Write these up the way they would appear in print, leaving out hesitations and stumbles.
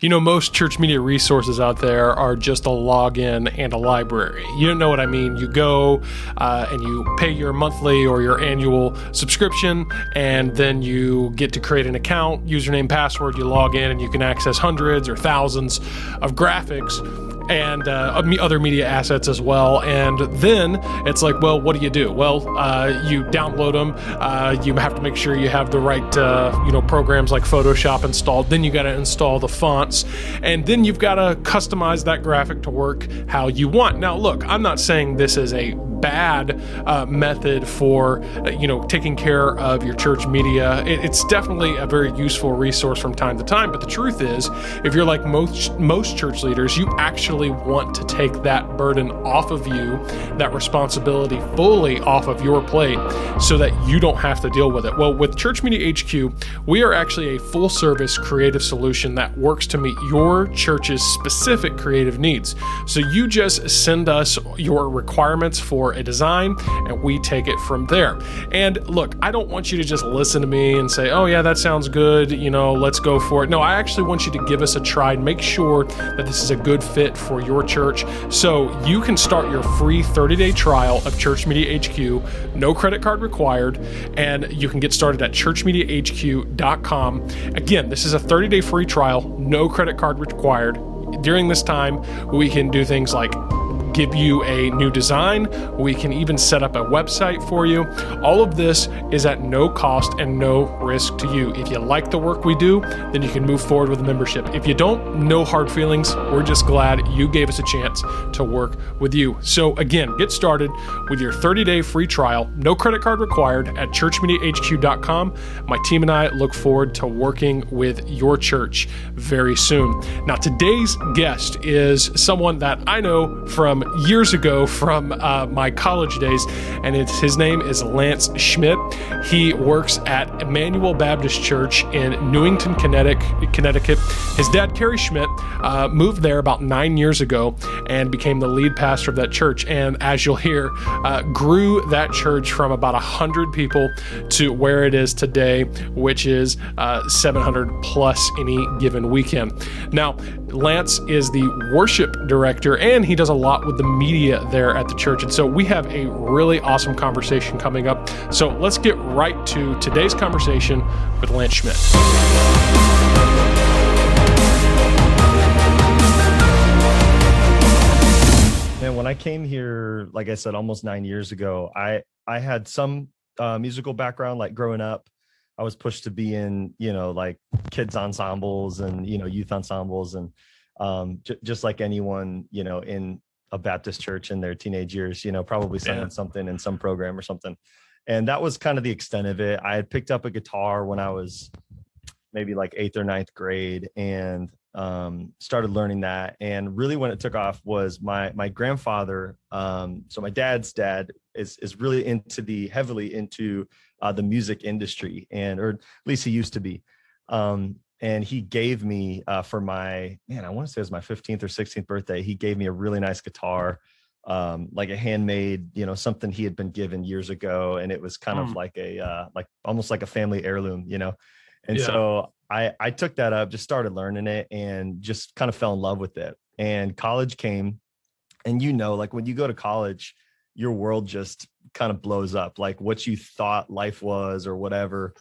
Most church media resources out there are just a login and a library. You don't know what I mean. You go and you pay your monthly or your annual subscription, and then you get to create an account, username, password, you log in, and you can access hundreds or thousands of graphics and other media assets as well. And then it's like, well, what do? Well, you download them. You have to make sure you have the right, programs like Photoshop installed. Then you got to install the fonts, and then you've got to customize that graphic to work how you want. Now, look, I'm not saying this is a bad method for, taking care of your church media. It's definitely a very useful resource from time to time. But the truth is, if you're like most church leaders, you actually want to take that burden off of you, that responsibility fully off of your plate, so that you don't have to deal with it. Well, with Church Media HQ, we are actually a full-service creative solution that works to meet your church's specific creative needs. So you just send us your requirements for a design, and we take it from there. And look, I don't want you to just listen to me and say, oh yeah, that sounds good, let's go for it. No, I actually want you to give us a try and make sure that this is a good fit for your church. So you can start your free 30-day trial of Church Media HQ, no credit card required, and you can get started at churchmediahq.com. Again, this is a 30-day free trial, no credit card required. During this time, we can do things like give you a new design. We can even set up a website for you. All of this is at no cost and no risk to you. If you like the work we do, then you can move forward with a membership. If you don't, no hard feelings. We're just glad you gave us a chance to work with you. So again, get started with your 30-day free trial, no credit card required, at churchmediahq.com. My team and I look forward to working with your church very soon. Now, today's guest is someone that I know from years ago from my college days, and his name is Lance Schmidt. He works at Emmanuel Baptist Church in Newington, Connecticut. His dad, Kerry Schmidt, moved there about 9 years ago and became the lead pastor of that church. And as you'll hear, grew that church from about 100 people to where it is today, which is 700 plus any given weekend. Now, Lance is the worship director, and he does a lot with the media there at the church. And so we have a really awesome conversation coming up. So let's get right to today's conversation with Lance Schmidt. Man, when I came here, like I said, almost 9 years ago, I had some musical background. Like growing up, I was pushed to be in, like kids ensembles and, youth ensembles, and just like anyone, in a Baptist church in their teenage years, probably singing something in some program or something. And that was kind of the extent of it. I had picked up a guitar when I was maybe like 8th or 9th grade, and started learning that. And really when it took off was my grandfather. So my dad's dad is really heavily into the music industry, or at least he used to be. And he gave me for I want to say it was my 15th or 16th birthday, he gave me a really nice guitar, like a handmade, something he had been given years ago. And it was kind of like almost like a family heirloom, And so I took that up, just started learning it, and just kind of fell in love with it. And college came, and like when you go to college, your world just kind of blows up, like what you thought life was or whatever.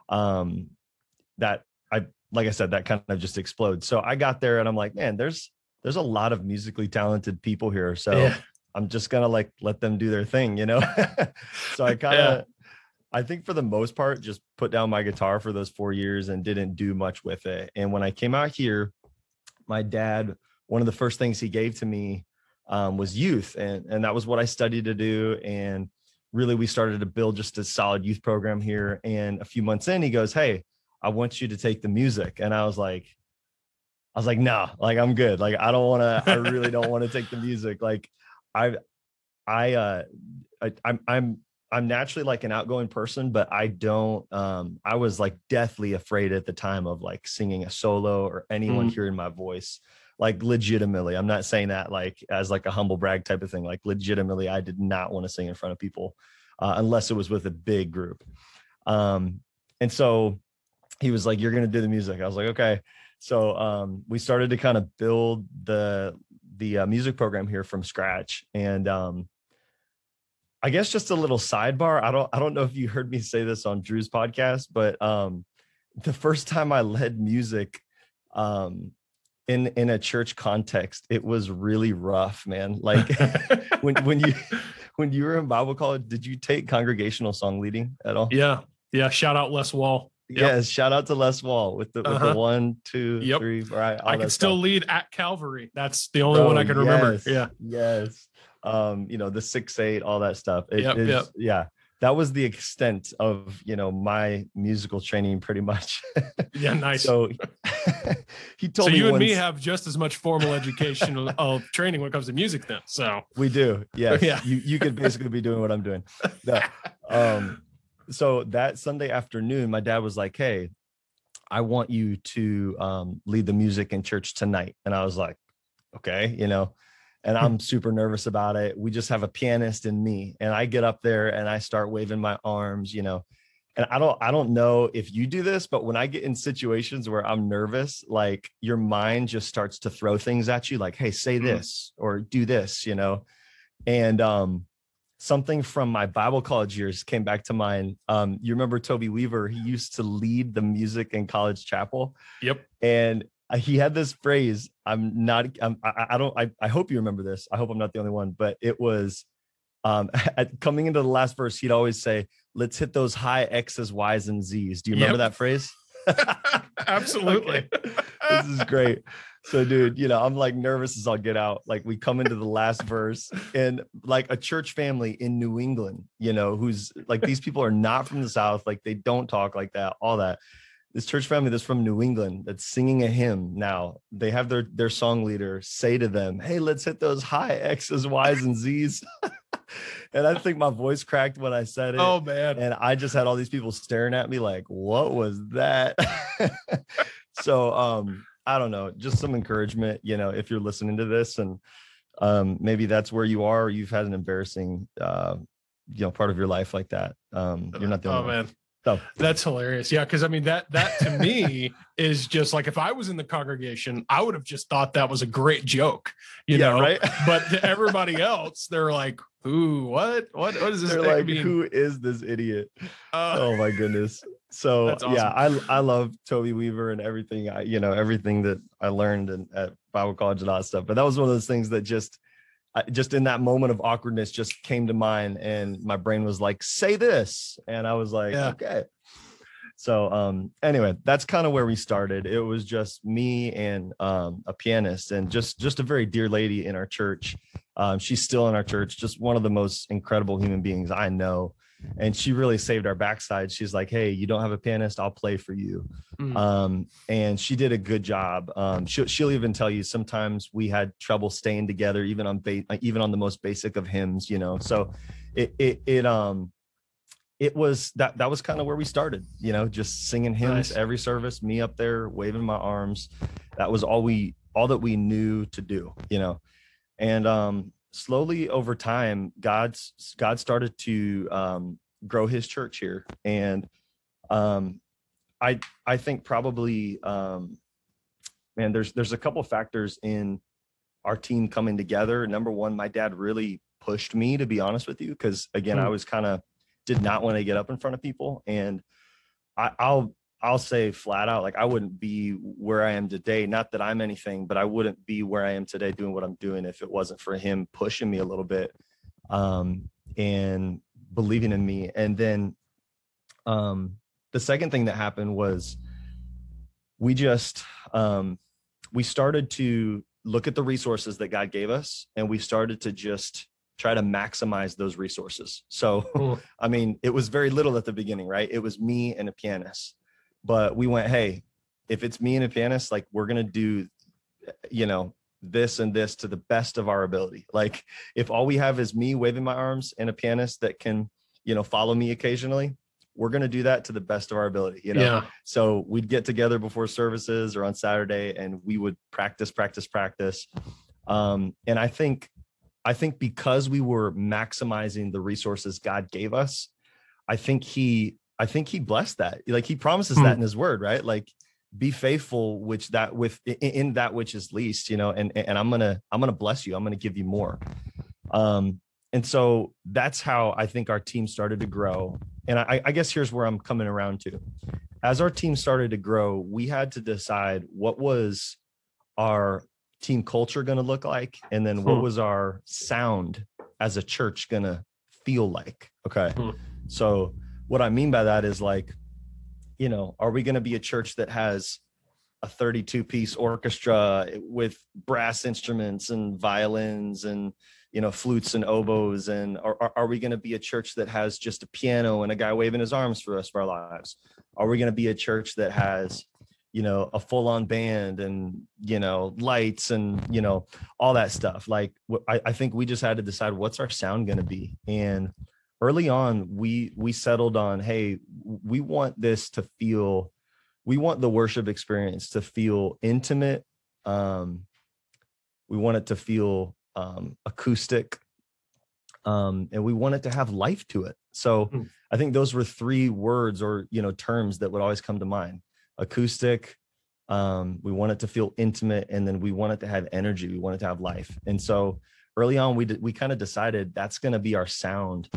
Like I said, that kind of just explodes. So I got there and I'm like, man, there's a lot of musically talented people here. So I'm just going to let them do their thing, So I think for the most part, just put down my guitar for those 4 years and didn't do much with it. And when I came out here, my dad, one of the first things he gave to me was youth. And that was what I studied to do. And really, we started to build just a solid youth program here. And a few months in, he goes, hey, I want you to take the music. And I was like, no, I'm good. I really don't want to take the music. I'm naturally like an outgoing person, but I was like deathly afraid at the time of like singing a solo or anyone hearing my voice. Like legitimately, I'm not saying that like as like a humble brag type of thing. Like legitimately, I did not want to sing in front of people unless it was with a big group. And so he was like, you're going to do the music. I was like, okay. We started to kind of build the music program here from scratch. And I guess just a little sidebar. I don't know if you heard me say this on Drew's podcast, but the first time I led music in a church context, it was really rough, man. Like when you were in Bible college, did you take congregational song leading at all? Yeah. Shout out Les Wall. Yep. Yes, shout out to Les Wall with the 1, 2, 3, 4. I can still lead at Calvary. That's the only one I can remember. Yeah. Yes. The 6/8, all that stuff. Yeah. That was the extent of, my musical training pretty much. Yeah, nice. So he told me you and me have just as much formal educational training when it comes to music then. So we do. Yes. Yeah. You could basically be doing what I'm doing. So that Sunday afternoon, my dad was like, "Hey, I want you to lead the music in church tonight." And I was like, "Okay," and I'm super nervous about it. We just have a pianist and me, and I get up there and I start waving my arms, and I don't know if you do this, but when I get in situations where I'm nervous, like your mind just starts to throw things at you like, "Hey, say this or do this," and something from my Bible college years came back to mind. You remember Toby Weaver? He used to lead the music in college chapel. Yep. And he had this phrase. I hope you remember this. I hope I'm not the only one, but it was coming into the last verse, he'd always say, "Let's hit those high X's, Y's, and Z's." Do you remember that phrase? Absolutely. Okay. This is great. So, dude, I'm like nervous as I'll get out. Like we come into the last verse, and like a church family in New England, who's like, these people are not from the South. Like they don't talk like that, all that. This church family that's from New England that's singing a hymn now, they have their song leader say to them, "Hey, let's hit those high X's, Y's, and Z's." And I think my voice cracked when I said it. Oh, man. And I just had all these people staring at me like, what was that? So I don't know, just some encouragement, if you're listening to this and maybe that's where you are, or you've had an embarrassing, part of your life like that. You're not the only one. Man. So that's hilarious. Yeah. Cause I mean, that to me is just like, if I was in the congregation, I would have just thought that was a great joke, right? But to everybody else, they're like, "Ooh, what is this?" They're like, mean? Who is this idiot? Oh my goodness. So awesome. Yeah, I love Toby Weaver and everything, everything that I learned at Bible college and all that stuff. But that was one of those things that just in that moment of awkwardness just came to mind, and my brain was like, "Say this," and I was like, "Okay." So anyway, that's kind of where we started. It was just me and a pianist, and just a very dear lady in our church. She's still in our church, just one of the most incredible human beings I know. And she really saved our backside. She's like, "Hey, you don't have a pianist? I'll play for you." And she did a good job. She'll even tell you sometimes we had trouble staying together, even on the most basic of hymns, So it was that was kind of where we started, just singing hymns every service, me up there waving my arms. That was all that we knew to do, And slowly over time, God started to grow his church here. And I think probably, man, there's a couple of factors in our team coming together. Number one, my dad really pushed me, to be honest with you, because again, I was did not want to get up in front of people. And I'll say flat out, like I wouldn't be where I am today. Not that I'm anything, but I wouldn't be where I am today doing what I'm doing if it wasn't for him pushing me a little bit and believing in me. And then the second thing that happened was we started to look at the resources that God gave us, and we started to just try to maximize those resources. So, I mean, it was very little at the beginning, right? It was me and a pianist. But we went, hey, if it's me and a pianist, like we're going to do, this and this to the best of our ability. Like if all we have is me waving my arms and a pianist that can, follow me occasionally, we're going to do that to the best of our ability, Yeah. So we'd get together before services or on Saturday and we would practice. And I think because we were maximizing the resources God gave us, I think he blessed that. Like he promises that in his word, right? Like be faithful, in that which is least, and I'm gonna bless you. I'm gonna give you more. And so that's how I think our team started to grow. And I guess here's where I'm coming around to. As our team started to grow, we had to decide what was our team culture going to look like, and then what was our sound as a church going to feel like. Okay. So what I mean by that is, like, are we going to be a church that has a 32-piece orchestra with brass instruments and violins and, flutes and oboes? And are we going to be a church that has just a piano and a guy waving his arms for the rest of our lives? Are we going to be a church that has, a full-on band and, lights and, all that stuff? Like, I think we just had to decide what's our sound going to be. And early on, we settled on, hey, we want the worship experience to feel intimate. We want it to feel acoustic, and we want it to have life to it. So I think those were three words or terms that would always come to mind. Acoustic, we want it to feel intimate, and then we want it to have energy. We want it to have life. And so early on, we kind of decided that's going to be our sound.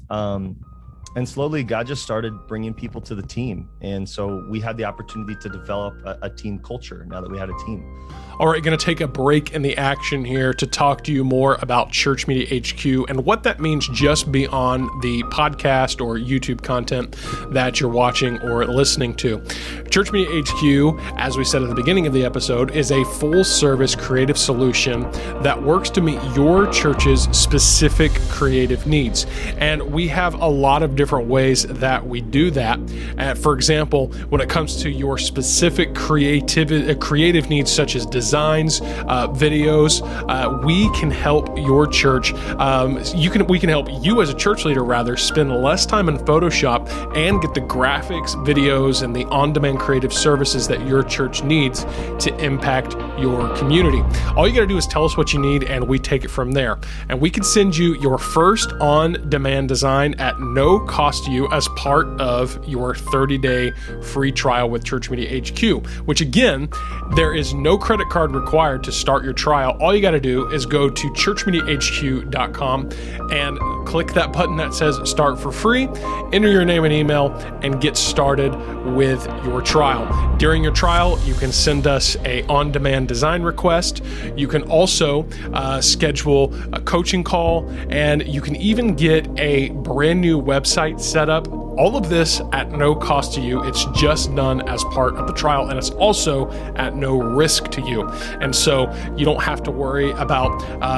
And slowly, God just started bringing people to the team. And so we had the opportunity to develop a team culture now that we had a team. All right, going to take a break in the action here to talk to you more about Church Media HQ and what that means just beyond the podcast or YouTube content that you're watching or listening to. Church Media HQ, as we said at the beginning of the episode, is a full-service creative solution that works to meet your church's specific creative needs. And we have a lot of different ways that we do that. For example, when it comes to your specific creative needs, such as designs, videos, we can help your church. We can help you as a church leader, rather, spend less time in Photoshop and get the graphics, videos, and the on-demand creative services that your church needs to impact your community. All you got to do is tell us what you need, and we take it from there. And we can send you your first on-demand design at no cost to you as part of your 30-day free trial with Church Media HQ, which, again, there is no credit card required to start your trial. All you got to do is go to churchmediahq.com and click that button that says start for free, enter your name and email, and get started with your trial. During your trial, you can send us a on-demand design request. You can also schedule a coaching call, and you can even get a brand new website set up. All of this at no cost to you. It's just done as part of the trial, and it's also at no risk to you. And so you don't have to worry about,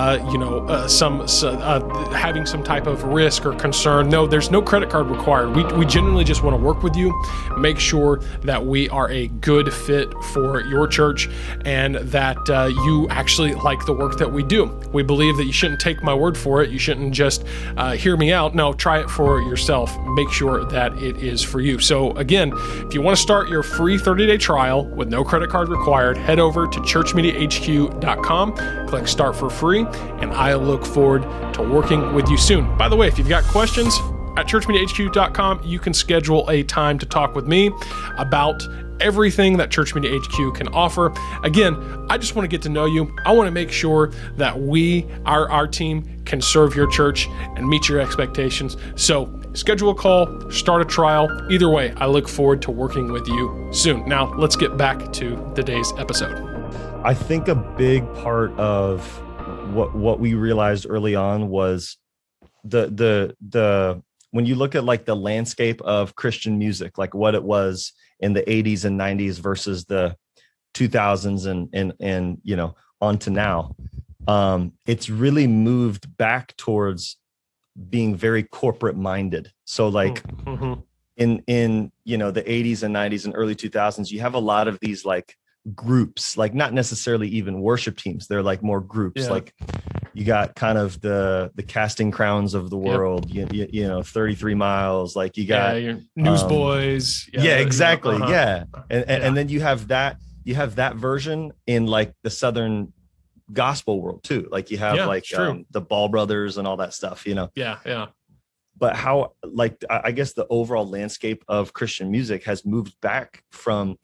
having some type of risk or concern. No, there's no credit card required. We genuinely just want to work with you, make sure that we are a good fit for your church, and that you actually like the work that we do. We believe that you shouldn't take my word for it. You shouldn't just hear me out. No, try it for yourself. Make sure that it is for you. So again, if you want to start your free 30-day trial with no credit card required, head over to churchmediahq.com, click start for free, and I look forward to working with you soon. By the way, if you've got questions at churchmediahq.com, you can schedule a time to talk with me about everything that Church Media HQ can offer. Again, I just want to get to know you. I want to make sure that our team can serve your church and meet your expectations. So schedule a call, start a trial. Either way, I look forward to working with you soon. Now, let's get back to today's episode. I think a big part of what we realized early on was the when you look at like the landscape of Christian music, like what it was in the 80s and 90s versus the 2000s and on to now, it's really moved back towards being very corporate minded. So like in the 80s and 90s and early 2000s, you have a lot of these like groups, like not necessarily even worship teams. They're like more groups. Yeah. Like you got kind of the Casting Crowns of the world, 33 Miles, like you got your Newsboys. Yeah, exactly. Yeah. And then you have that version in like the Southern gospel world too. Like you have the Ball Brothers and all that stuff, Yeah. But I guess the overall landscape of Christian music has moved back from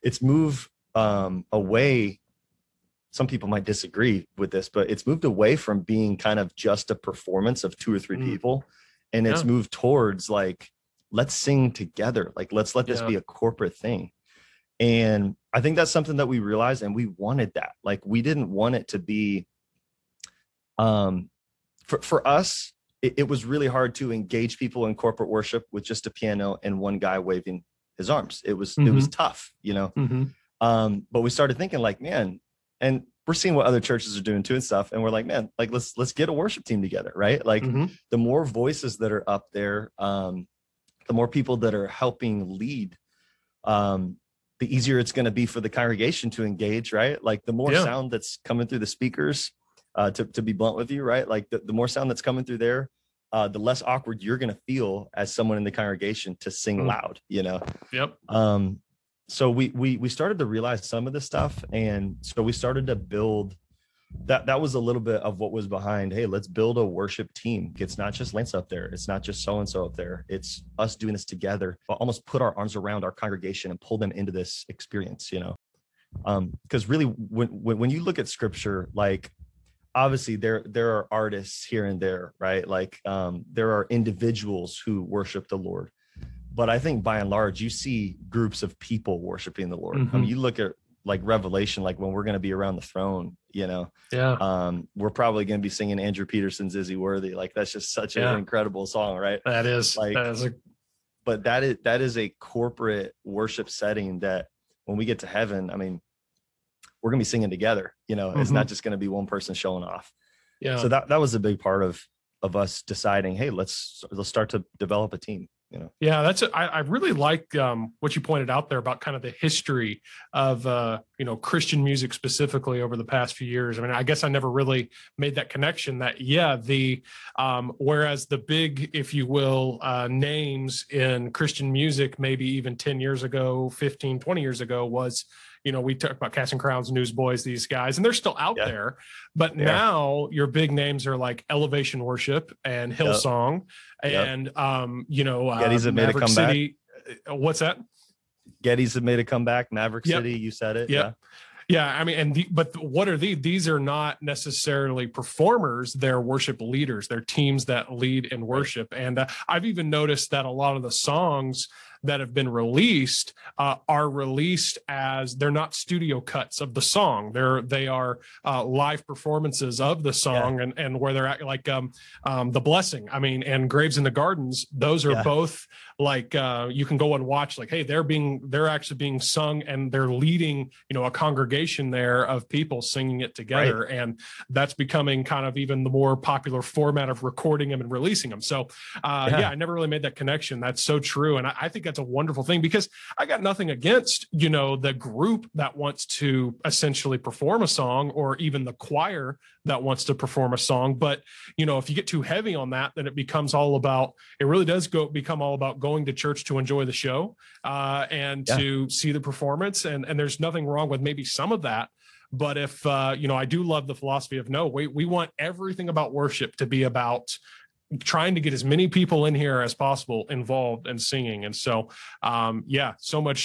it's moved away. Some people might disagree with this, but it's moved away from being kind of just a performance of 2 or 3 people. And it's moved towards like, let's sing together. Like, let's let this be a corporate thing. And I think that's something that we realized, and we wanted that. Like, we didn't want it to be, for us, it was really hard to engage people in corporate worship with just a piano and one guy waving his arms. It was tough, you know? But we started thinking like, man, and we're seeing what other churches are doing too and stuff. And we're like, man, like, let's get a worship team together, right? Like the more voices that are up there, the more people that are helping lead, the easier it's going to be for the congregation to engage, right? Like the more sound that's coming through the speakers, to be blunt with you, right? Like the more sound that's coming through there, the less awkward you're going to feel as someone in the congregation to sing loud, you know? So we started to realize some of this stuff. And so we started to build that was a little bit of what was behind, hey, let's build a worship team. It's not just Lance up there. It's not just so-and-so up there. It's us doing this together, but almost put our arms around our congregation and pull them into this experience, you know? Because really when you look at scripture, like obviously there are artists here and there, right? Like there are individuals who worship the Lord. But I think by and large, you see groups of people worshiping the Lord. I mean, you look at like Revelation, like when we're going to be around the throne, you know, we're probably going to be singing Andrew Peterson's Is He Worthy? Like, that's just such an incredible song, right? That is like, but that is a corporate worship setting that when we get to heaven, I mean, we're going to be singing together, you know, it's not just going to be one person showing off. So that was a big part of us deciding, hey, let's start to develop a team. You know? Yeah, I really like what you pointed out there about kind of the history of Christian music specifically over the past few years. I mean, I guess I never really made that connection that whereas the big, if you will, names in Christian music maybe even 10 years ago, 15, 20 years ago was, we talk about Casting Crowns, Newsboys, these guys, and they're still out there. But now your big names are like Elevation Worship and Hillsong and, Getty's have made a comeback. City. What's that? Getty's have made a comeback. Maverick City, you said it. Yeah, I mean, but what are these? These are not necessarily performers. They're worship leaders. They're teams that lead in worship. And I've even noticed that a lot of the songs that have been released are released as they're not studio cuts of the song. They are live performances of the song, and where they're at, like The Blessing. I mean, and Graves in the Gardens. Those are both like you can go and watch. Like, hey, they're actually being sung, and they're leading a congregation there of people singing it together, and that's becoming kind of even the more popular format of recording them and releasing them. So I never really made that connection. That's so true, and I think that's a wonderful thing, because I got nothing against the group that wants to essentially perform a song, or even the choir that wants to perform a song. But if you get too heavy on that, then it becomes all about, it really does become all about going to church to enjoy the show and to see the performance, and there's nothing wrong with maybe some of that. But if I do love the philosophy of we want everything about worship to be about trying to get as many people in here as possible involved in singing. And so, so much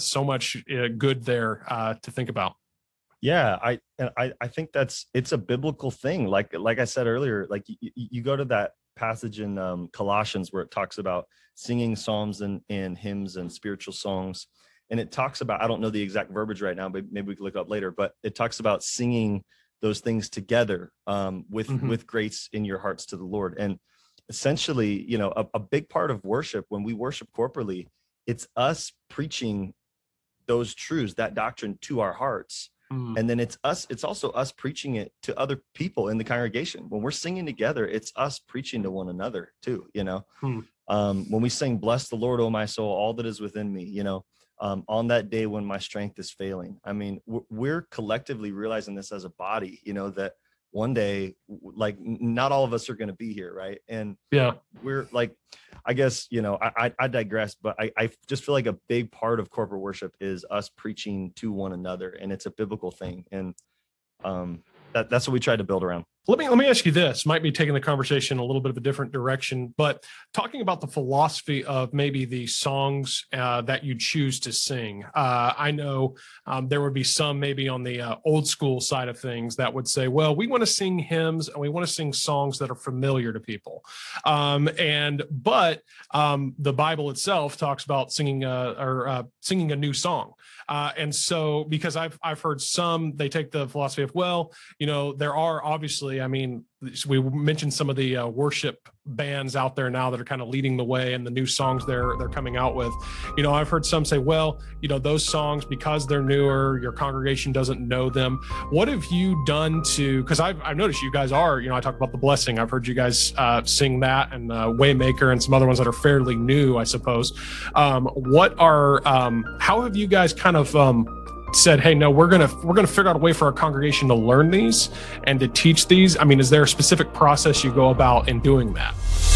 good there to think about. Yeah, I think it's a biblical thing. Like I said earlier, like you go to that passage in Colossians where it talks about singing psalms and hymns and spiritual songs. And it talks about, I don't know the exact verbiage right now, but maybe we can look it up later, but it talks about singing those things together with grace in your hearts to the Lord. And essentially, a big part of worship, when we worship corporately, it's us preaching those truths, that doctrine to our hearts. And then it's also us preaching it to other people in the congregation. When we're singing together, it's us preaching to one another too, when we sing, bless the Lord, O my soul, all that is within me, on that day when my strength is failing. I mean, we're collectively realizing this as a body, that one day, like, not all of us are going to be here, right? And we're like, I guess, I digress, but I just feel like a big part of corporate worship is us preaching to one another, and it's a biblical thing, and that's what we try to build around. Let me ask you this. Might be taking the conversation a little bit of a different direction, but talking about the philosophy of maybe the songs that you choose to sing. I know there would be some maybe on the old school side of things that would say, well, we want to sing hymns and we want to sing songs that are familiar to people. But the Bible itself talks about singing singing a new song. And so, because I've heard some, they take the philosophy of, well, there are obviously, we mentioned some of the worship bands out there now that are kind of leading the way and the new songs they're coming out with. I've heard some say, well, those songs, because they're newer, your congregation doesn't know them. What have you done because I've noticed you guys are, I talk about The Blessing. I've heard you guys sing that, and Waymaker and some other ones that are fairly new, I suppose. How have you guys kind of said, hey, no, we're gonna figure out a way for our congregation to learn these and to teach these? Is there a specific process you go about in doing that?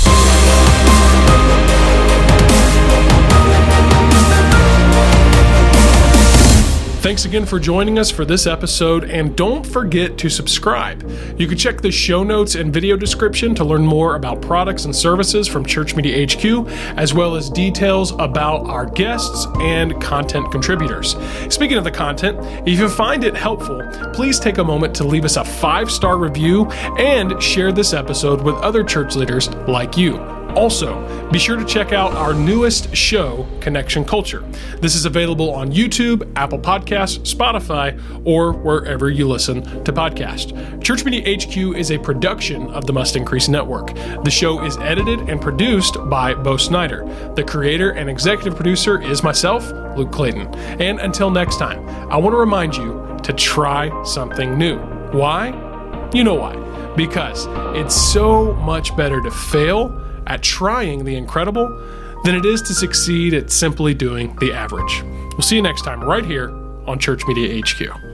Thanks again for joining us for this episode, and don't forget to subscribe. You can check the show notes and video description to learn more about products and services from Church Media HQ, as well as details about our guests and content contributors. Speaking of the content, if you find it helpful, please take a moment to leave us a 5-star review and share this episode with other church leaders like you. Also, be sure to check out our newest show, Connection Culture. This is available on YouTube, Apple Podcasts, Spotify, or wherever you listen to podcasts. Church Media HQ is a production of the Must Increase Network. The show is edited and produced by Bo Snyder. The creator and executive producer is myself, Luke Clayton. And until next time, I want to remind you to try something new. Why? You know why. Because it's so much better to fail at trying the incredible than it is to succeed at simply doing the average. We'll see you next time right here on Church Media HQ.